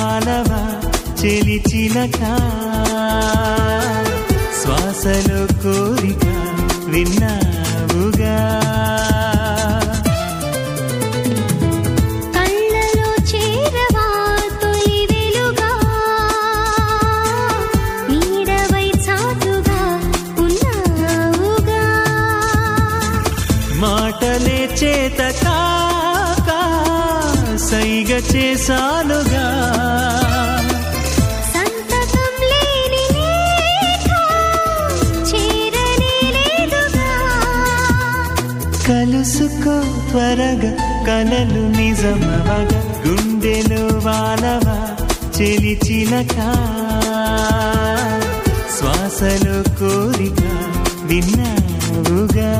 వానవా చెలి చిలక శ్వాసలో కోరిక విన్నావుగా కళ్ళలో చేరవా తొలి వెలుగా నీడవై చాటుగా ఉన్నావుగా మాటలే చేత కాక సైగ చేసానుగా సంతకం లేని లేఖ చేరనే లేదుగా కలుసుకో త్వరగా కలలు నిజమవగా గుండెలో వానవా చెలి చిలక శ్వాసలో కోరిక విన్నావుగా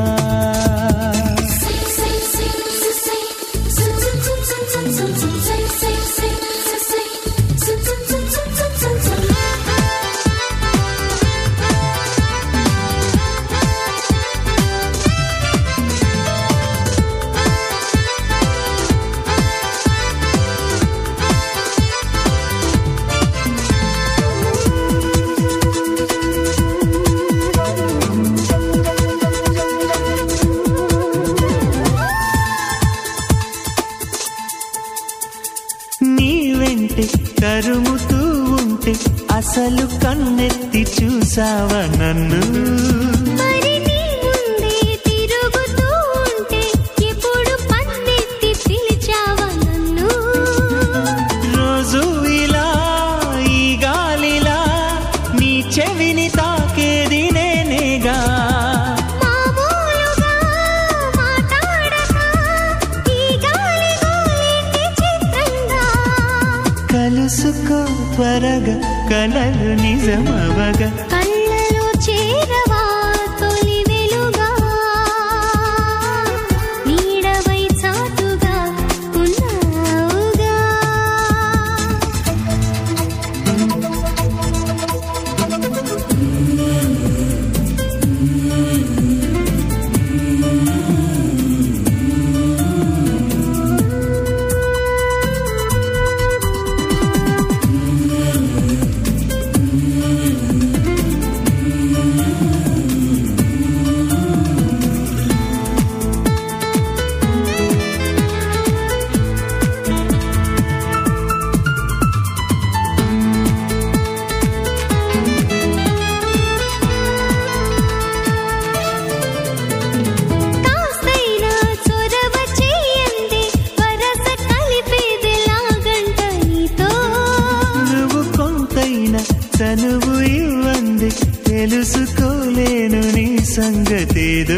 నీ వెంటే తరుముతూ ఉంటే అసలు కన్నెత్తి చూసావా నన్ను మరి నీ ముందే తిరుగుతూ ఉంటే ఎప్పుడు పన్నెత్తి పిలిచావా నన్ను రోజు ఇలా ఈ గాలిలా నీ చెవిని తాకేది నేనేగా మామూలుగా మాట్లాడక ఈ గాలి గోలికి చిత్రంగా కలుసుకో త్వరగా కలలు నిజమవగా కళ్ళలో చేరవా తొలి వెలుగా నీడవై చాటుగా ఉన్నావుగా కాస్తైనా చొరవ చేయండి వరస కలిపేదిలాగంట నీతో నువ్వు కొంతైనా తనువు ఇవ్వంది తెలుసుకోలేను నీ సంగతేదో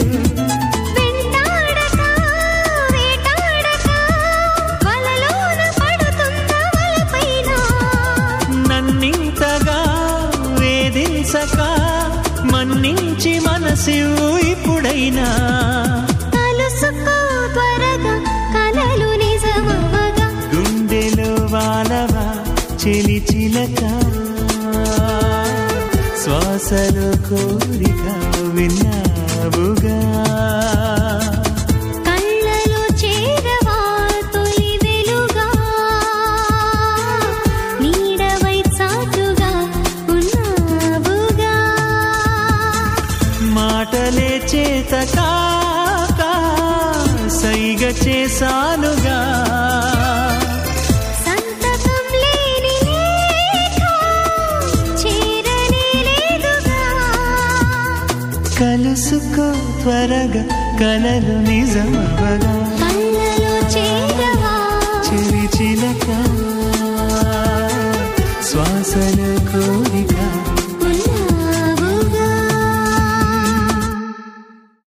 వెంటాడక వేటాడక వలలోన పడుతున్న వలపైన నన్నింతగా వేధించక మన్నించి మనసివు ఇప్పుడైనా కలుసుకో త్వరగా కలలు నిజమవగా గుండెలో వానవా చెలి చిలక శ్వాసలో కోరిక విన్నావుగా కళ్ళలో చేరవా తొలి వెలుగా నీడవై చాటుగా ఉన్నావుగా మాటలే చేత కాక సైగ చేసానుగా సంతకం లేని లేఖ చేరనే లేదుగా కలుసుకో త్వరగా కలలు నిజమవగా కళ్ళలో చేరవా చెలి చిలక శ్వాసలో